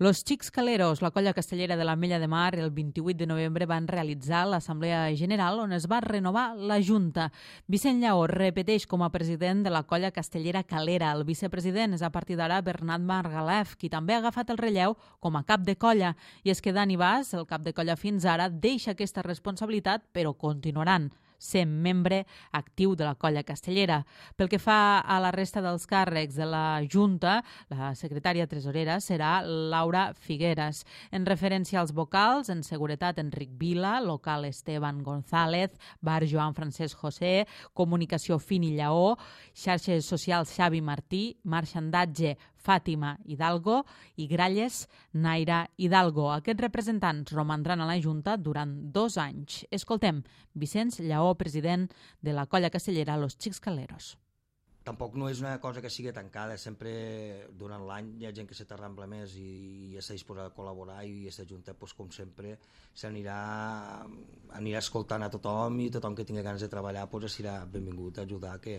Los Xics Caleros, la colla castellera de l'Ametlla de Mar, el 28 de novembre van realitzar l'Assemblea General on es va renovar la Junta. Vicent Lleó repeteix com a president de la colla castellera Calera. El vicepresident és a partir d'ara Bernat Margalef, qui també ha agafat el relleu com a cap de colla. I és que Dani Bas, el cap de colla fins ara, deixa aquesta responsabilitat, però continuaran sent membre actiu de la colla castellera. Pel que fa a la resta dels càrrecs de la Junta, la secretària tresorera serà Laura Figueras. En referència als vocals, en seguretat Enric Vila, local Esteban González, bar Joan Francesc José, comunicació Fini Lleó, xarxes socials Xavi Martí, marxandatge Fàtima Hidalgo i gralles Naira Hidalgo. Aquests representants romandran a la Junta durant 2 anys. Escoltem Vicent Lleó, president de la colla castellera Los Xics Caleros. Tampoc no és una cosa que sigui tancada, sempre durant l'any hi ha gent que se t'arrambla més i està disposada a col·laborar i aquesta Junta, com sempre, s'anirà escoltant a tothom i tothom que tingui ganes de treballar serà benvingut a ajudar, que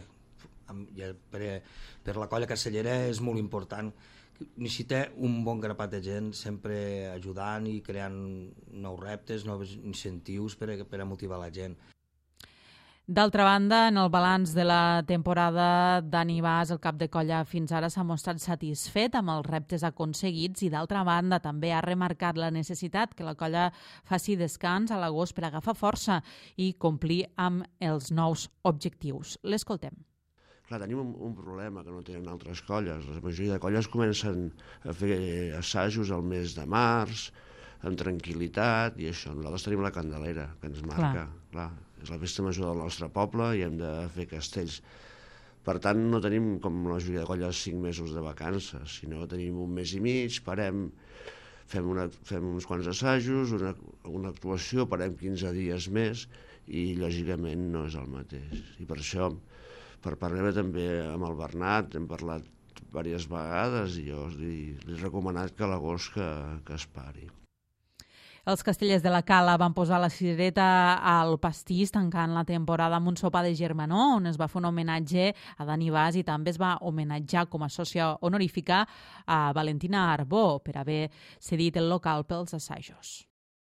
per la colla castellera és molt important. Necessita un bon grapat de gent sempre ajudant i creant nous reptes, nous incentius per a motivar la gent. D'altra banda, en el balanç de la temporada, Dani Bas, el cap de colla fins ara, s'ha mostrat satisfet amb els reptes aconseguits i d'altra banda també ha remarcat la necessitat que la colla faci descans a l'agost per agafar força i complir amb els nous objectius. L'escoltem. Clar, tenim un problema que no tenen altres colles. La majoria de colles comencen a fer assajos al mes de març, amb tranquil·litat, i això. Nosaltres tenim la Candelera, que ens marca. Clar, és la festa major del nostre poble i hem de fer castells. Per tant, no tenim, com la majoria de colles, 5 mesos de vacances, sinó tenim 1 mes i mig, parem, fem uns quants assajos, una actuació, parem 15 dies més, i lògicament no és el mateix. I per això, per parlar també amb el Bernat, hem parlat diverses vegades i jo li he recomanat que a l'agost que es pari. Els castellers de la Cala van posar la cirereta al pastís tancant la temporada amb un sopar de germanor on es va fer un homenatge a Dani Bas i també es va homenatjar com a sòcia honorífica a Valentina Arbó per haver cedit el local pels assajos.